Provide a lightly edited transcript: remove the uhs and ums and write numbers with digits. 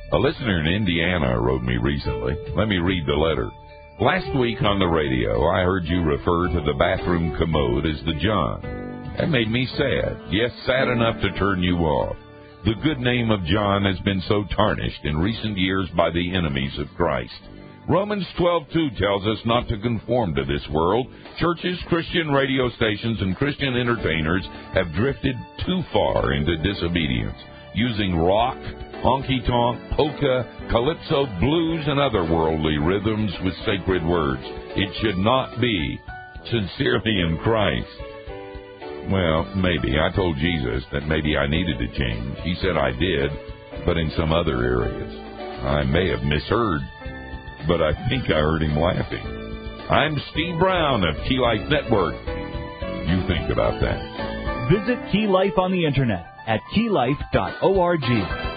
A listener in Indiana wrote me recently. Let me read the letter. Last week on the radio, I heard you refer to the bathroom commode as the John. That made me sad. Yes, sad enough to turn you off. The good name of John has been so tarnished in recent years by the enemies of Christ. Romans 12:2 tells us not to conform to this world. Churches, Christian radio stations, and Christian entertainers have drifted too far into disobedience, using rock, honky-tonk, polka, calypso, blues, and other worldly rhythms with sacred words. It should not be. Sincerely in Christ. Well, maybe. I told Jesus that maybe I needed to change. He said I did, but in some other areas. I may have misheard, but I think I heard him laughing. I'm Steve Brown of Key Life Network. You think about that. Visit Key Life on the internet at keylife.org.